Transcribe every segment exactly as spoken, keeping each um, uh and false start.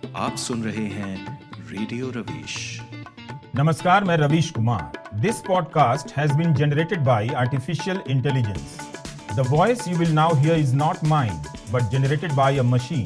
आप सुन रहे हैं रेडियो रवीश। नमस्कार, मैं Ravish Kumar. This podcast has been generated by artificial intelligence. The voice you will now hear is not mine, but generated by a machine.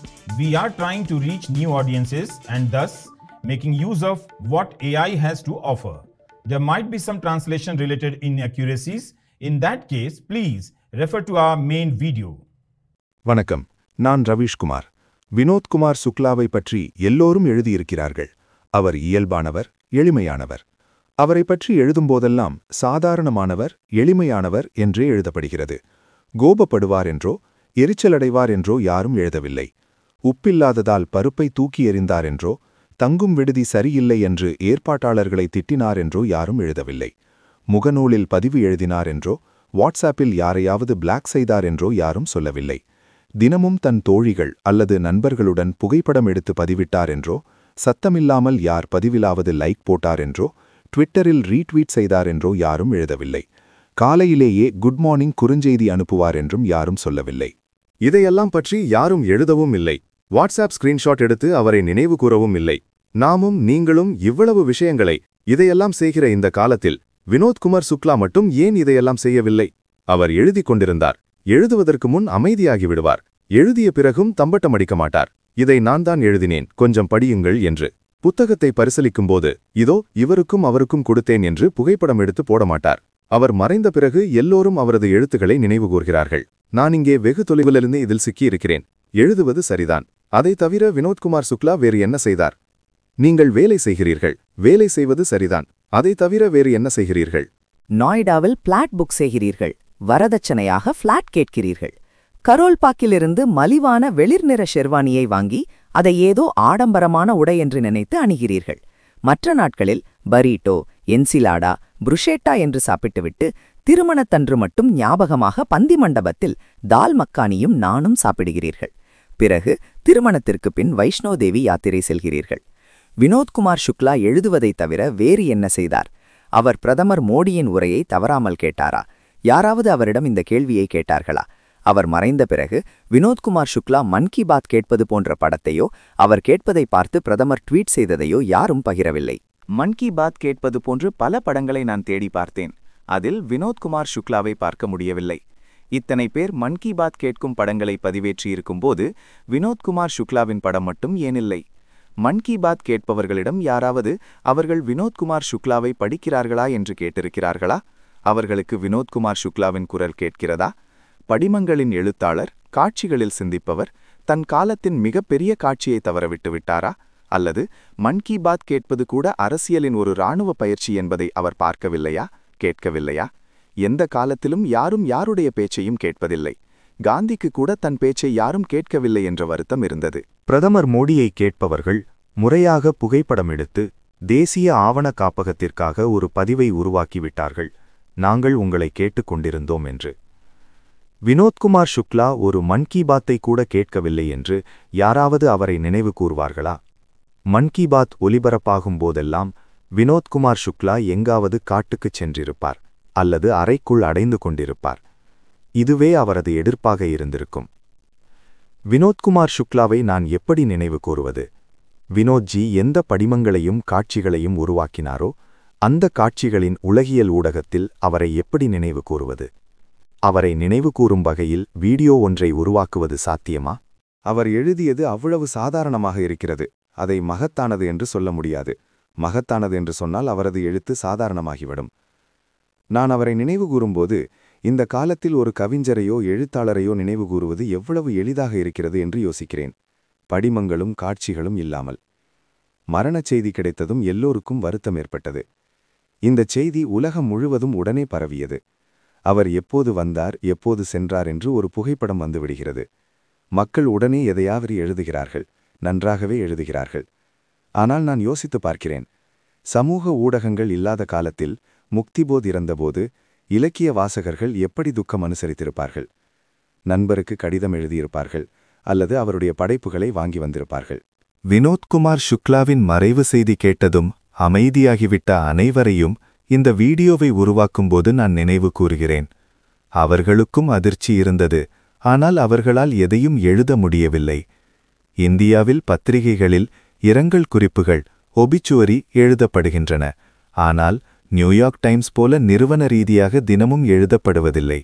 We are trying to reach new audiences and thus making use of what A I has to offer. There might be some translation related inaccuracies. In that case, please refer to our main video. வணக்கம், நான் ரவீஷ்குமார். வினோத்குமார் சுக்லாவை பற்றி எல்லோரும் எழுதியிருக்கிறார்கள். அவர் இயல்பானவர், எளிமையானவர். அவரை பற்றி எழுதும்போதெல்லாம் சாதாரணமானவர், எளிமையானவர் என்றே எழுதப்படுகிறது. கோபப்படுவார் என்றோ எரிச்சலடைவார் என்றோ யாரும் எழுதவில்லை. உப்பில்லாததால் பருப்பை தூக்கி எறிந்தார் என்றோ தங்கும் விடுதி சரியில்லை என்று ஏற்பாட்டாளர்களை திட்டினார் என்றோ யாரும் எழுதவில்லை. முகநூலில் பதிவு எழுதினார் என்றோ வாட்ஸ்ஆப்பில் யாரையாவது பிளாக் செய்தார் என்றோ யாரும் சொல்லவில்லை. தினமும் தன் தோழிகள் அல்லது நண்பர்களுடன் புகைப்படம் எடுத்து பதிவிட்டார் என்றோ சத்தமில்லாமல் யார் பதிவிலாவது லைக் போட்டார் என்றோ ட்விட்டரில் ரீட்வீட் செய்தார் என்றோ யாரும் எழுதவில்லை. காலையிலேயே குட் மார்னிங் குறுஞ்செய்தி அனுப்புவார் என்றும் யாரும் சொல்லவில்லை. இதையெல்லாம் பற்றி யாரும் எழுதவும் இல்லை. வாட்ஸ்ஆப் ஸ்கிரீன்ஷாட் எடுத்து அவரை நினைவு கூறவும் இல்லை. நாமும் நீங்களும் இவ்வளவு விஷயங்களை இதையெல்லாம் செய்கிற இந்த காலத்தில் வினோத்குமார் சுக்லா மட்டும் ஏன் இதையெல்லாம் செய்யவில்லை? அவர் எழுதி கொண்டிருந்தார். எழுதுவதற்கு முன் அமைதியாகி விடுவார். எழுதிய பிறகும் தம்பட்டம் அடிக்க மாட்டார். இதை நான் தான் எழுதினேன், கொஞ்சம் படியுங்கள் என்று. புத்தகத்தை பரிசீலிக்கும்போது இதோ இவருக்கும் அவருக்கும் கொடுத்தேன் என்று புகைப்படம் எடுத்து போட மாட்டார். அவர் மறைந்த பிறகு எல்லோரும் அவரது எழுத்துக்களை நினைவுகூர்கிறார்கள். நான் இங்கே வெகு தொலைவிலிருந்து இதில் சிக்கியிருக்கிறேன். எழுதுவது சரிதான். அதை தவிர வினோத்குமார் சுக்லா வேறு என்ன செய்தார்? நீங்கள் வேலை செய்கிறீர்கள். வேலை செய்வது சரிதான். அதை தவிர வேறு என்ன செய்கிறீர்கள்? நாய்டாவில் பிளாட் புக் செய்கிறீர்கள். வரதட்சணையாக பிளாட் கேட்கிறீர்கள். கரோல்பாக்கிலிருந்து மலிவான வெளிர்நிற ஷெர்வானியை வாங்கி அதை ஏதோ ஆடம்பரமான உடை என்று நினைத்து அணிகிறீர்கள். மற்ற நாட்களில் பரீட்டோ, என்சிலாடா, புருஷேட்டா என்று சாப்பிட்டுவிட்டு திருமணத்தன்று மட்டும் ஞாபகமாக பந்தி மண்டபத்தில் தால் மக்கானியும் நானும் சாப்பிடுகிறீர்கள். பிறகு திருமணத்திற்கு பின் வைஷ்ணோதேவி யாத்திரை செல்கிறீர்கள். வினோத்குமார் சுக்லா எழுதுவதைத் தவிர வேறு என்ன செய்தார்? அவர் பிரதமர் மோடியின் உரையை தவறாமல் கேட்டாரா? யாராவது அவரிடம் இந்த கேள்வியை கேட்டார்களா? அவர் மறைந்த பிறகு வினோத்குமார் சுக்லா மன் கி பாத் கேட்பது போன்ற படத்தையோ அவர் கேட்பதை பார்த்து பிரதமர் ட்வீட் செய்ததையோ யாரும் பகிரவில்லை. மன் கி பாத் கேட்பது போன்று பல படங்களை நான் தேடி பார்த்தேன். அதில் வினோத்குமார் சுக்லாவை பார்க்க முடியவில்லை. இத்தனை பேர் மன் கி பாத் கேட்கும் படங்களை பதிவேற்றியிருக்கும்போது வினோத்குமார் சுக்லாவின் படம் மட்டும் ஏனில்லை? மன் கி பாத் கேட்பவர்களிடம் யாராவது அவர்கள் வினோத்குமார் சுக்லாவை படிக்கிறார்களா என்று கேட்டிருக்கிறார்களா? அவர்களுக்கு வினோத்குமார் சுக்லாவின் குரல் கேட்கிறதா? படிமங்களின் எழுத்தாளர், காட்சிகளில் சிந்திப்பவர் தன் காலத்தின் மிகப்பெரிய காட்சியை தவறவிட்டு விட்டாரா? அல்லது மன் கி பாத் கேட்பது கூட அரசியலின் ஒரு இராணுவ பயிற்சி என்பதை அவர் பார்க்கவில்லையா, கேட்கவில்லையா? எந்த காலத்திலும் யாரும் யாருடைய பேச்சையும் கேட்பதில்லை. காந்திக்கு கூட தன் பேச்சை யாரும் கேட்கவில்லை என்ற வருத்தம் இருந்தது. பிரதமர் மோடியை கேட்பவர்கள் முறையாக புகைப்படம் எடுத்து தேசிய ஆவண காப்பகத்திற்காக ஒரு பதிவை உருவாக்கிவிட்டார்கள். நாங்கள் உங்களை கேட்டுக் கொண்டிருந்தோம் என்று. வினோத்குமார் சுக்லா ஒரு மன் கி பாத்தை கூட கேட்கவில்லை என்று யாராவது அவரை நினைவு கூர்வார்களா? மன் கி பாத் ஒலிபரப்பாகும் போதெல்லாம் வினோத்குமார் சுக்லா எங்காவது காட்டுக்குச் சென்றிருப்பார் அல்லது அறைக்குள் அடைந்து கொண்டிருப்பார். இதுவே அவரது எதிர்ப்பாக இருந்திருக்கும். வினோத்குமார் சுக்லாவை நான் எப்படி நினைவு கூறுவது? வினோத்ஜி எந்த படிமங்களையும் காட்சிகளையும் உருவாக்கினாரோ அந்த காட்சிகளின் உலகியல் ஊடகத்தில் அவரை எப்படி நினைவு கூறுவது? அவரை நினைவு கூறும் வகையில் வீடியோ ஒன்றை உருவாக்குவது சாத்தியமா? அவர் எழுதியது அவ்வளவு சாதாரணமாக இருக்கிறது. அதை மகத்தானது என்று சொல்ல முடியாது. மகத்தானது என்று சொன்னால் அவரது எழுத்து சாதாரணமாகிவிடும். நான் அவரை நினைவு கூறும்போது இந்த காலத்தில் ஒரு கவிஞரையோ எழுத்தாளரையோ நினைவு கூறுவது எவ்வளவு எளிதாக இருக்கிறது என்று யோசிக்கிறேன். படிமங்களும் காட்சிகளும் இல்லாமல். மரணச் செய்தி கிடைத்ததும் எல்லோருக்கும் வருத்தம் ஏற்பட்டது. இந்த செய்தி உலகம் முழுவதும் உடனே பரவியது. அவர் எப்போது வந்தார், எப்போது சென்றார் என்று ஒரு புகைப்படம் வந்துவிடுகிறது. மக்கள் உடனே எதையாவது எழுதுகிறார்கள், நன்றாகவே எழுதுகிறார்கள். ஆனால் நான் யோசித்து பார்க்கிறேன். சமூக ஊடகங்கள் இல்லாத காலத்தில் முக்திபோத் இறந்தபோது இலக்கிய வாசகர்கள் எப்படி துக்கம் அனுசரித்திருப்பார்கள்? நண்பருக்கு கடிதம் எழுதியிருப்பார்கள் அல்லது அவருடைய படைப்புகளை வாங்கி வந்திருப்பார்கள். வினோத்குமார் சுக்லாவின் மறைவு செய்தி கேட்டதும் அமைதியாகிவிட்ட அனைவரையும் இந்த வீடியோவை உருவாக்கும்போது நான் நினைவு கூறுகிறேன். அவர்களுக்கும் அதிர்ச்சி இருந்தது. ஆனால் அவர்களால் எதையும் எழுத முடியவில்லை. இந்தியாவில் பத்திரிகைகளில் இரங்கல் குறிப்புகள் ஒபிச்சுவரி எழுதப்படுகின்றன. ஆனால் நியூயார்க் டைம்ஸ் போல நிறுவன ரீதியாக தினமும் எழுதப்படுவதில்லை.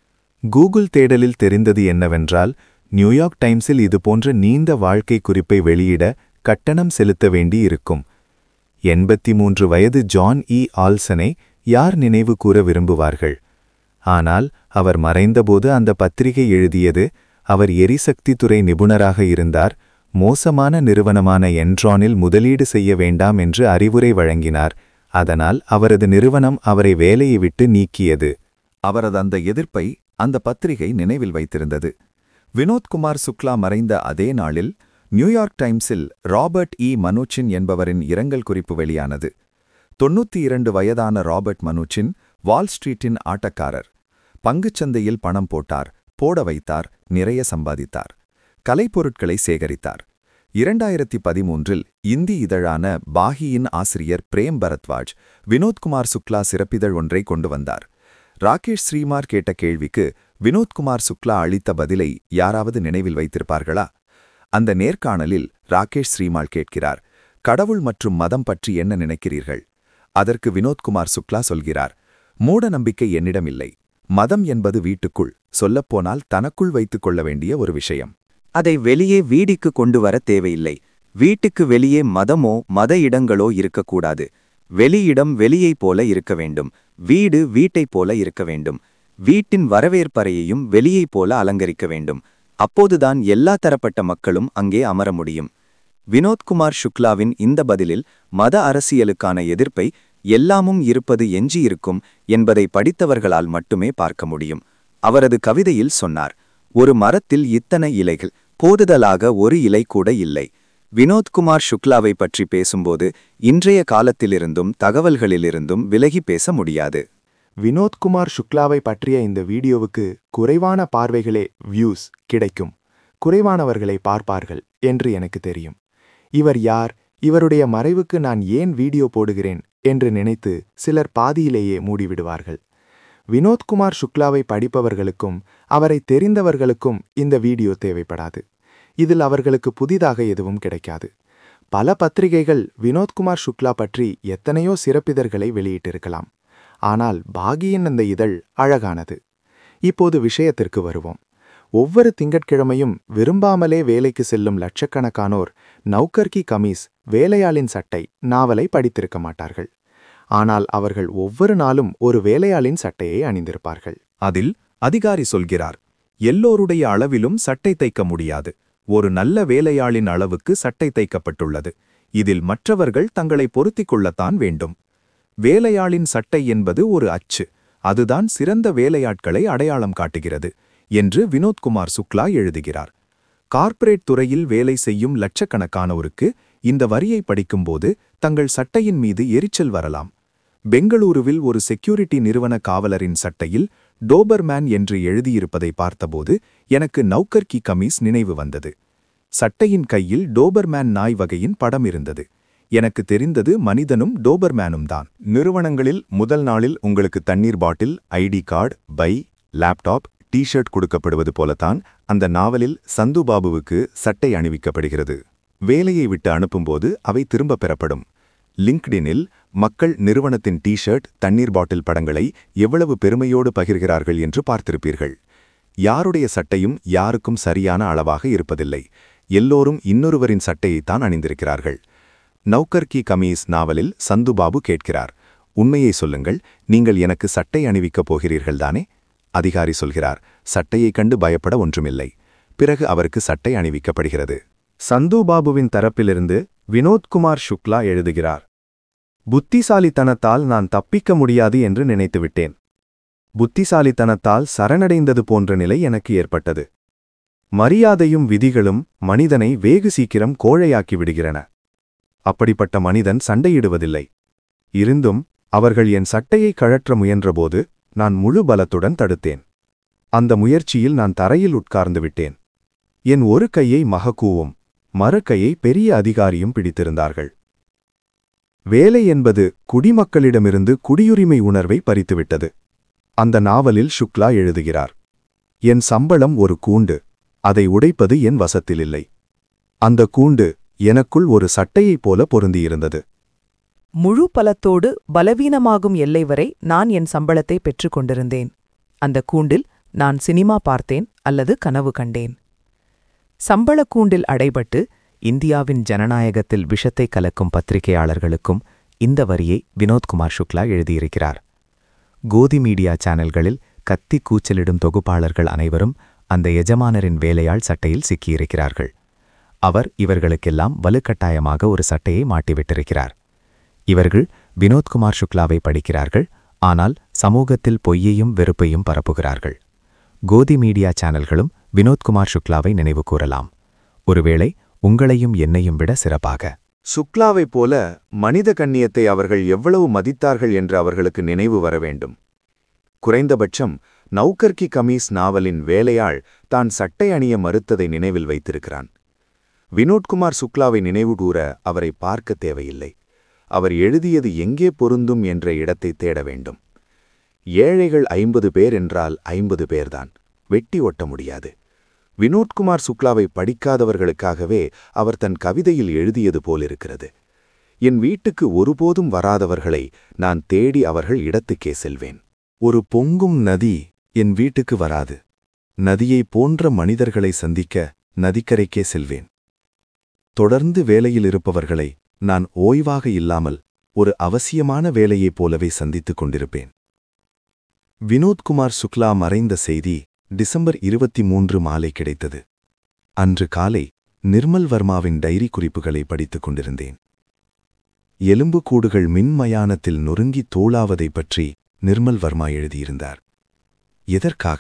கூகுள் தேடலில் தெரிந்தது என்னவென்றால், நியூயார்க் டைம்ஸில் இதுபோன்ற நீண்ட வாழ்க்கை குறிப்பை வெளியிட கட்டணம் செலுத்த வேண்டி இருக்கும். எண்பத்தி மூன்று வயது ஜான் இ ஆல்சனை யார் நினைவு கூற விரும்புவார்கள்? ஆனால் அவர் மறைந்தபோது அந்த பத்திரிகை எழுதியது, அவர் எரிசக்தி துறை நிபுணராக இருந்தார், மோசமான நிறுவனமான என்ட்ரானில் முதலீடு செய்ய வேண்டாம் என்று அறிவுரை வழங்கினார், அதனால் அவரது நிறுவனம் அவரை வேலையை விட்டு நீக்கியது. அவரது அந்த எதிர்ப்பை அந்த பத்திரிகை நினைவில் வைத்திருந்தது. வினோத்குமார் சுக்லா மறைந்த அதே நாளில் நியூயார்க் டைம்ஸில் ராபர்ட் இ மனுச்சின் என்பவரின் இரங்கல் குறிப்பு வெளியானது. தொன்னூத்தி இரண்டு வயதான ராபர்ட் மனுச்சின் வால் ஸ்ட்ரீட்டின் ஆட்டக்காரர். பங்குச்சந்தையில் பணம் போட்டார், போட வைத்தார், நிறைய சம்பாதித்தார். கலைப்பொருட்களை சேகரித்தார். இரண்டாயிரத்தி பதிமூன்றில் இந்தி இதழான பாகியின் ஆசிரியர் பிரேம் பரத்வாஜ் வினோத்குமார் சுக்லா சிறப்பிதழ் ஒன்றை கொண்டு வந்தார். ராகேஷ் ஸ்ரீமார் கேட்ட கேள்விக்கு வினோத்குமார் சுக்லா அளித்த பதிலை யாராவது நினைவில் வைத்திருப்பார்களா? அந்த நேர்காணலில் ராகேஷ் ஸ்ரீமால் கேட்கிறார், கடவுள் மற்றும் மதம் பற்றி என்ன நினைக்கிறீர்கள்? அதற்கு வினோத்குமார் சுக்லா சொல்கிறார், மூட நம்பிக்கை என்னிடம் இல்லை. மதம் என்பது வீட்டுக்குள், சொல்லப்போனால் தனக்குள் வைத்துக் கொள்ள வேண்டிய ஒரு விஷயம். அதை வெளியே வீடிக்கு கொண்டு வர தேவையில்லை. வீட்டுக்கு வெளியே மதமோ மத இடங்களோ இருக்கக்கூடாது. வெளியிடம் வெளியைப் போல இருக்க வேண்டும். வீடு வீட்டைப் போல இருக்க வேண்டும். வீட்டின் வரவேற்பறையையும் வெளியைப் போல அலங்கரிக்க வேண்டும். அப்போதுதான் எல்லா தரப்பட்ட மக்களும் அங்கே அமர முடியும். வினோத்குமார் சுக்லாவின் இந்த பதிலில் மத அரசியலுக்கான எதிர்ப்பை எல்லாமும் இருப்பது எஞ்சியிருக்கும் என்பதை படித்தவர்களால் மட்டுமே பார்க்க முடியும். அவரது கவிதையில் சொன்னார், ஒரு மரத்தில் இத்தனை இலைகள், போதுதலாக ஒரு இலை கூட இல்லை. வினோத்குமார் சுக்லாவை பற்றி பேசும்போது இன்றைய காலத்திலிருந்தும் தகவல்களிலிருந்தும் விலகி பேச முடியாது. வினோத்குமார் சுக்லாவை பற்றிய இந்த வீடியோவுக்கு குறைவான பார்வைகளே வியூஸ் கிடைக்கும், குறைவானவர்களை பார்ப்பார்கள் என்று எனக்கு தெரியும். இவர் யார், இவருடைய மறைவுக்கு நான் ஏன் வீடியோ போடுகிறேன் என்று நினைத்து சிலர் பாதியிலேயே மூடிவிடுவார்கள். வினோத்குமார் சுக்லாவை படிப்பவர்களுக்கும் அவரை தெரிந்தவர்களுக்கும் இந்த வீடியோ தேவைப்படாது. இதில் அவர்களுக்கு புதிதாக எதுவும் கிடைக்காது. பல பத்திரிகைகள் வினோத்குமார் சுக்லா பற்றி எத்தனையோ சிறப்பிதழ்களை வெளியிட்டிருக்கலாம். ஆனால் பாகியின் அந்த இதழ் அழகானது. இப்போது விஷயத்திற்கு வருவோம். ஒவ்வொரு திங்கட்கிழமையும் விரும்பாமலே வேலைக்கு செல்லும் லட்சக்கணக்கானோர் நௌகர் கி கமீஸ், வேலையாளின் சட்டை நாவலை படித்திருக்க மாட்டார்கள். ஆனால் அவர்கள் ஒவ்வொரு நாளும் ஒரு வேலையாளின் சட்டையை அணிந்திருப்பார்கள். அதில் அதிகாரி சொல்கிறார், எல்லோருடைய அளவிலும் சட்டை தைக்க முடியாது. ஒரு நல்ல வேலையாளின் அளவுக்கு சட்டை தைக்கப்பட்டுள்ளது. இதில் மற்றவர்கள் தங்களை பொருத்திக் கொள்ளத்தான் வேண்டும். வேலையாளின் சட்டை என்பது ஒரு அச்சு, அதுதான் சிறந்த வேலையாட்களை அடையாளம் காட்டுகிறது என்று வினோத்குமார் சுக்லா எழுதுகிறார். கார்ப்பரேட் துறையில் வேலை செய்யும் லட்சக்கணக்கானோருக்கு இந்த வரியை படிக்கும்போது தங்கள் சட்டையின் மீது எரிச்சல் வரலாம். பெங்களூருவில் ஒரு செக்யூரிட்டி நிறுவன காவலரின் சட்டையில் டோபர்மேன் என்று எழுதியிருப்பதை பார்த்தபோது எனக்கு நௌகர் கி கமீஸ் நினைவு வந்தது. சட்டையின் கையில் டோபர்மேன் நாய் வகையின் படம் இருந்தது. எனக்கு தெரிந்தது மனிதனும் டோபர்மேனும் தான். நிறுவனங்களில் முதல் நாளில் உங்களுக்கு தண்ணீர் பாட்டில், ஐடி கார்டு, பை, லேப்டாப், டிஷர்ட் கொடுக்கப்படுவது போலத்தான் அந்த நாவலில் சந்துபாபுவுக்கு சட்டை அணிவிக்கப்படுகிறது. வேலையை விட்டு அனுப்பும்போது அவை திரும்ப பெறப்படும். லிங்க்டினில் மக்கள் நிறுவனத்தின் டிஷர்ட், தண்ணீர் பாட்டில் படங்களை எவ்வளவு பெருமையோடு பகிர்கிறார்கள் என்று பார்த்திருப்பீர்கள். யாருடைய சட்டையும் யாருக்கும் சரியான அளவாக இருப்பதில்லை. எல்லோரும் இன்னொருவரின் சட்டையைத்தான் அணிந்திருக்கிறார்கள். நௌகர் கி கமீஸ் நாவலில் சந்துபாபு கேட்கிறார், உண்மையை சொல்லுங்கள், நீங்கள் எனக்கு சட்டை அணிவிக்கப் போகிறீர்கள்தானே? அதிகாரி சொல்கிறார், சட்டையைக் கண்டு பயப்பட ஒன்றுமில்லை. பிறகு அவருக்கு சட்டை அணிவிக்கப்படுகிறது. சந்துபாபுவின் தரப்பிலிருந்து வினோத்குமார் சுக்லா எழுதுகிறார், புத்திசாலித்தனத்தால் நான் தப்பிக்க முடியாது என்று நினைத்துவிட்டேன். புத்திசாலித்தனத்தால் சரணடைந்தது போன்ற நிலை எனக்கு ஏற்பட்டது. மரியாதையும் விதிகளும் மனிதனை வேகு சீக்கிரம் கோழையாக்கி விடுகிறன. அப்படிப்பட்ட மனிதன் சண்டையிடுவதில்லை. இருந்தும் அவர்கள் என் சட்டையை கழற்ற முயன்றபோது நான் முழு பலத்துடன் தடுத்தேன். அந்த முயற்சியில் நான் தரையில் உட்கார்ந்து விட்டேன். என் ஒரு கையை மகக்கூவும் மறு கையை பெரிய அதிகாரியும் பிடித்திருந்தார்கள். வேலை என்பது குடிமக்களிடமிருந்து குடியுரிமை உணர்வை பறித்துவிட்டது. அந்த நாவலில் சுக்லா எழுதுகிறார், என் சம்பளம் ஒரு கூண்டு, அதை உடைப்பது என் வசத்திலில்லை. அந்த கூண்டு எனக்குள் ஒரு சட்டையைப் போல பொருந்தியிருந்தது. முழு பலத்தோடு பலவீனமாகும் எல்லை வரை நான் என் சம்பளத்தை பெற்றுக் கொண்டிருந்தேன். அந்த கூண்டில் நான் சினிமா பார்த்தேன் அல்லது கனவு கண்டேன். சம்பள கூண்டில் அடைபட்டு இந்தியாவின் ஜனநாயகத்தில் விஷத்தை கலக்கும் பத்திரிகையாளர்களுக்கும் இந்த வரியை வினோத்குமார் சுக்லா எழுதியிருக்கிறார். கோதி மீடியா சேனல்களில் கத்தி கூச்சலிடும் தொகுப்பாளர்கள் அனைவரும் அந்த எஜமானரின் வேலையாள் சட்டையில் சிக்கியிருக்கிறார்கள். அவர் இவர்களுக்கெல்லாம் வலுக்கட்டாயமாக ஒரு சட்டையை மாட்டிவிட்டிருக்கிறார். இவர்கள் வினோத்குமார் சுக்லாவை படிக்கிறார்கள், ஆனால் சமூகத்தில் பொய்யையும் வெறுப்பையும் பரப்புகிறார்கள். கோதி மீடியா சேனல்களும் வினோத்குமார் சுக்லாவை நினைவு கூறலாம், ஒருவேளை உங்களையும் என்னையும் விட சிறப்பாக. சுக்லாவைப் போல மனித கண்ணியத்தை அவர்கள் எவ்வளவு மதித்தார்கள் என்று அவர்களுக்கு நினைவு வர வேண்டும். குறைந்தபட்சம் நௌகர் கி கமீஸ் நாவலின் வேலையாள் தான் சட்டை அணிய மறுத்ததை நினைவில் வைத்திருக்கிறான். வினோத்குமார் சுக்லாவை நினைவுகூர அவரை பார்க்க தேவையில்லை. அவர் எழுதியது எங்கே பொருந்தும் என்ற இடத்தை தேட வேண்டும். ஏழைகள் ஐம்பது பேர் என்றால் ஐம்பது பேர்தான், வெட்டி ஒட்ட முடியாது. வினோத்குமார் சுக்லாவை படிக்காதவர்களுக்காகவே அவர் தன் கவிதையில் எழுதியது போலிருக்கிறது. என் வீட்டுக்கு ஒருபோதும் வராதவர்களை நான் தேடி அவர்கள் இடத்துக்கே செல்வேன். ஒரு பொங்கும் நதி என் வீட்டுக்கு வராது. நதியைப் போன்ற மனிதர்களை சந்திக்க நதிக்கரைக்கே செல்வேன். தொடர்ந்து வேலையில் இருப்பவர்களை நான் ஓய்வாக இல்லாமல் ஒரு அவசியமான வேலையைப் போலவே சந்தித்துக் கொண்டிருப்பேன். வினோத்குமார் சுக்லா மறைந்த செய்தி டிசம்பர் இருபத்தி மூன்று மாலை கிடைத்தது. அன்று காலை நிர்மல் வர்மாவின் டைரி குறிப்புகளை படித்துக் கொண்டிருந்தேன். எலும்புக்கூடுகள் மின்மயானத்தில் நொறுங்கி தோளாவதைப் பற்றி நிர்மல் வர்மா எழுதியிருந்தார். எதற்காக?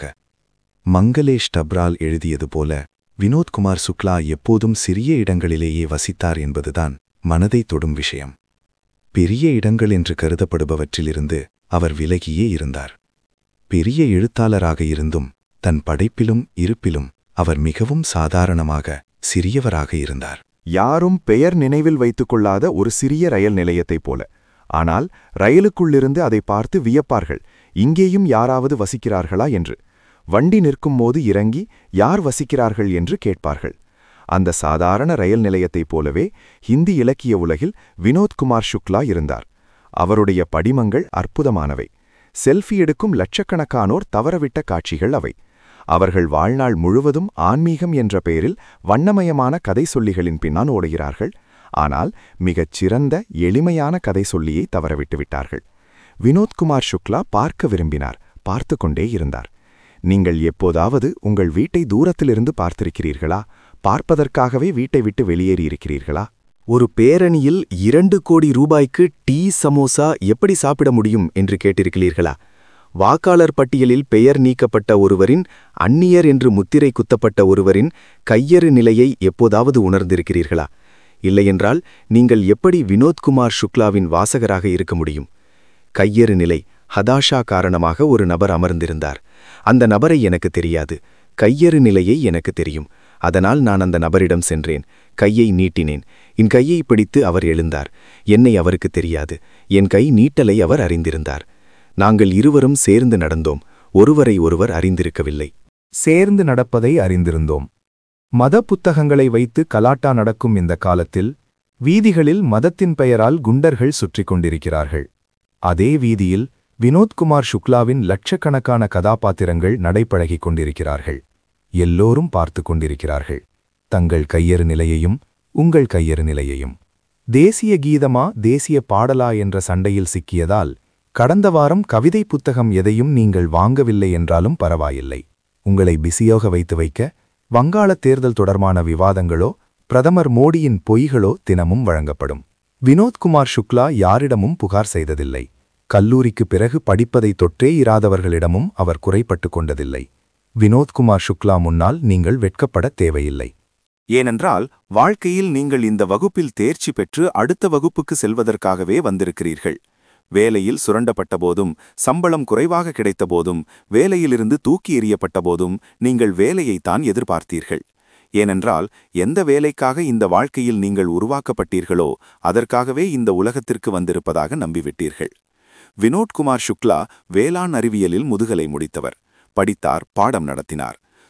மங்களேஷ் டப்ரால் எழுதியது போல வினோத்குமார் சுக்லா எப்போதும் சிறிய இடங்களிலேயே வசித்தார் என்பதுதான் மனதை தொடும் விஷயம். பெரிய இடங்கள் என்று கருதப்படுபவற்றிலிருந்து அவர் விலகியே இருந்தார். பெரிய எழுத்தாளராக இருந்தும் தன் படைப்பிலும் இருப்பிலும் அவர் மிகவும் சாதாரணமாக சிறியவராக இருந்தார். யாரும் பெயர் நினைவில் வைத்துக் கொள்ளாத ஒரு சிறிய ரயில் நிலையத்தைப் போல. ஆனால் ரயிலுக்குள்ளிருந்து அதை பார்த்து வியப்பார்கள், இங்கேயும் யாராவது வசிக்கிறார்களா என்று. வண்டி நிற்கும் போது இறங்கி யார் வசிக்கிறார்கள் என்று கேட்பார்கள். அந்த சாதாரண ரயில் நிலையத்தைப் போலவே ஹிந்தி இலக்கிய உலகில் வினோத்குமார் சுக்லா இருந்தார். அவருடைய படிமங்கள் அற்புதமானவை. செல்ஃபி எடுக்கும் லட்சக்கணக்கானோர் தவறவிட்ட காட்சிகள் அவை. அவர்கள் வாழ்நாள் முழுவதும் ஆன்மீகம் என்ற பெயரில் வண்ணமயமான கதை சொல்லிகளின் பின்னால் ஓடுகிறார்கள். ஆனால் மிகச் சிறந்த எளிமையான கதை சொல்லியை தவறவிட்டு விட்டார்கள். வினோத்குமார் சுக்லா பார்க்க விரும்பினார், பார்த்து கொண்டே இருந்தார். நீங்கள் எப்போதாவது உங்கள் வீட்டை தூரத்திலிருந்து பார்த்திருக்கிறீர்களா? பார்ப்பதற்காகவே வீட்டை விட்டு வெளியேறியிருக்கிறீர்களா? ஒரு பேரணியில் இரண்டு கோடி ரூபாய்க்கு டீ சமோசா எப்படி சாப்பிட முடியும் என்று கேட்டிருக்கிறீர்களா? வாக்காளர் பட்டியலில் பெயர் நீக்கப்பட்ட ஒருவரின், அந்நியர் என்று முத்திரை குத்தப்பட்ட ஒருவரின் கையறு நிலையை எப்போதாவது உணர்ந்திருக்கிறீர்களா? இல்லையென்றால் நீங்கள் எப்படி வினோத்குமார் சுக்லாவின் வாசகராக இருக்க முடியும்? கையறு நிலை, ஹதாஷா காரணமாக ஒரு நபர் அமர்ந்திருந்தார். அந்த நபரை எனக்கு தெரியாது, கையறு நிலையை எனக்கு தெரியும். அதனால் நான் அந்த நபரிடம் சென்றேன், கையை நீட்டினேன். என் கையை பிடித்து அவர் எழுந்தார். என்னை அவருக்கு தெரியாது, என் கை நீட்டலை அவர் அறிந்திருந்தார். நாங்கள் இருவரும் சேர்ந்து நடந்தோம், ஒருவரை ஒருவர் அறிந்திருக்கவில்லை. சேர்ந்து நடப்பதை அறிந்திருந்தோம். மத புத்தகங்களை வைத்து கலாட்டா நடக்கும் இந்த காலத்தில் வீதிகளில் மதத்தின் பெயரால் குண்டர்கள் சுற்றிக் கொண்டிருக்கிறார்கள். அதே வீதியில் வினோத்குமார் சுக்லாவின் லட்சக்கணக்கான கதாபாத்திரங்கள் நடைபழகிக் கொண்டிருக்கிறார்கள். எல்லோரும் பார்த்து கொண்டிருக்கிறார்கள், தங்கள் கையறு நிலையையும் உங்கள் கையறு நிலையையும். தேசிய கீதமா தேசிய பாடலா என்ற சண்டையில் சிக்கியதால் கடந்த வாரம் கவிதை புத்தகம் எதையும் நீங்கள் வாங்கவில்லை என்றாலும் பரவாயில்லை. உங்களை பிஸியாக வைத்து வைக்க வங்காள தேர்தல் தொடர்பான விவாதங்களோ பிரதமர் மோடியின் பொய்களோ தினமும் வழங்கப்படும். வினோத்குமார் சுக்லா யாரிடமும் புகார் செய்ததில்லை. கல்லூரிக்கு பிறகு படிப்பதை தொற்றே இராதவர்களிடமும் அவர் குறைப்பட்டு கொண்டதில்லை. வினோத்குமார் சுக்லா முன்னால் நீங்கள் வெட்கப்பட தேவையில்லை. ஏனென்றால் வாழ்க்கையில் நீங்கள் இந்த வகுப்பில் தேர்ச்சி பெற்று அடுத்த வகுப்புக்கு செல்வதற்காகவே வந்திருக்கிறீர்கள். வேலையில் சுரண்டப்பட்ட போதும், சம்பளம் குறைவாக கிடைத்த போதும், வேலையிலிருந்து தூக்கி எறியப்பட்ட போதும் நீங்கள் வேலையைத்தான் எதிர்பார்த்தீர்கள். ஏனென்றால் எந்த வேலைக்காக இந்த வாழ்க்கையில் நீங்கள் உருவாக்கப்பட்டீர்களோ அதற்காகவே இந்த உலகத்திற்கு வந்திருப்பதாக நம்பிவிட்டீர்கள். வினோத்குமார் சுக்லா வேளாண் அறிவியலில் முதுகலை முடித்தவர். படித்தார், பாடம் நடத்தினார்.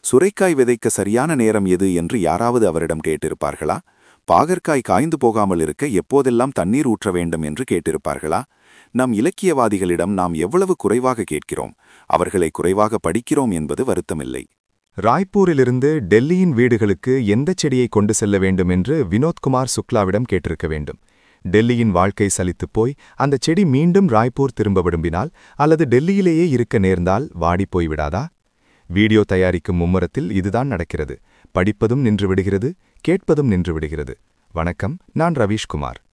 சுரைக்காய் விதைக்க சரியான நேரம் எது என்று யாராவது அவரிடம் கேட்டிருப்பார்களா? பாகற்காய் காய்ந்து போகாமல் இருக்க எப்போதெல்லாம் தண்ணீர் ஊற்ற வேண்டும் என்று கேட்டிருப்பார்களா? நம் இலக்கியவாதிகளிடம் நாம் எவ்வளவு குறைவாக கேட்கிறோம், அவர்களை குறைவாக படிக்கிறோம் என்பது வருத்தமில்லை. ராய்ப்பூரிலிருந்து டெல்லியின் வீடுகளுக்கு எந்தச் செடியை கொண்டு செல்ல வேண்டும் என்று வினோத்குமார் சுக்லாவிடம் கேட்டிருக்க வேண்டும். டெல்லியின் வாழ்க்கை சலித்துப் போய் அந்தச் செடி மீண்டும் ராய்ப்பூர் திரும்ப விரும்பினால் அல்லது டெல்லியிலேயே இருக்க நேர்ந்தால் வாடிப் போய்விடாதா? வீடியோ தயாரிக்கும் மும்முரத்தில் இதுதான் நடக்கிறது. படிப்பதும் நின்று விடுகிறது, கேட்பதும் நின்று விடுகிறது. வணக்கம், நான் ரவீஷ்குமார்.